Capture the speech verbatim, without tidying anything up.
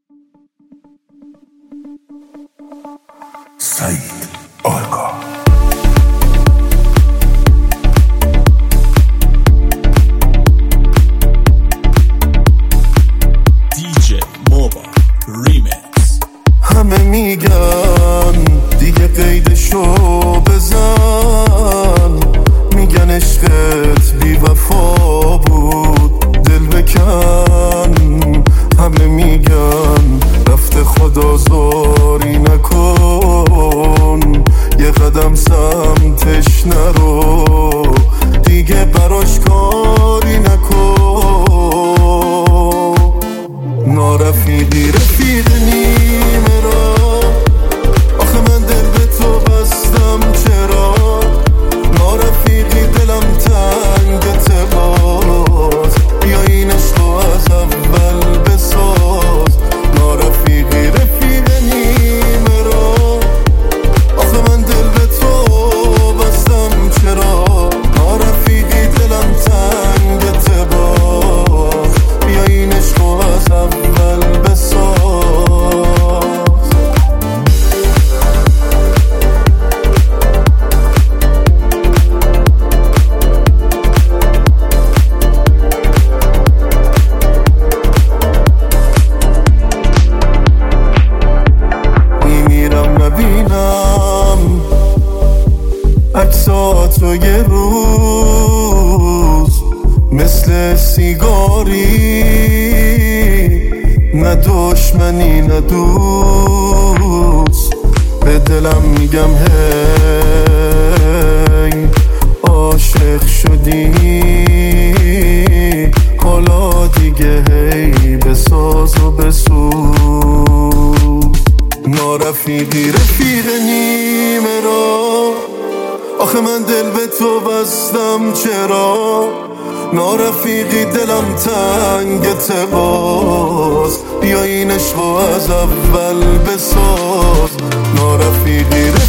سعید آرکا. دیجی موبا ریمیکس. همه میگن دیگه قیدشو بزن، میگن عشقت بی وفا بود دل بکن. همه میگن رفته خدازاری نکن، یه قدم سمتش نرو، دیگه براش کاری نکن. نارفیقی رفیق نیمه را، آخه من دل به تو بستم چرا؟ نارفیقی دلم تنگته باز، بیا این عشقو از اول بساز. نارفیقی رفیق نیمه را، آخه من دل به تو بستم چرا؟ نارفیقی دلم تنگته باز، بیا این عشقو از اول بساز. میمیرم نبینم عکساتو یه روز، مثل سیگاری، نه دشمنی نه دوست. به دلم میگم هی عاشق شدی، حالا دیگه هی بساز و بسوز. نارفیقی رفیق نیمه را، آخه من دل به تو بستم چرا؟ نارفیقی دلم تنگته باز، بیا این عشقو از اول بساز. نارفیقی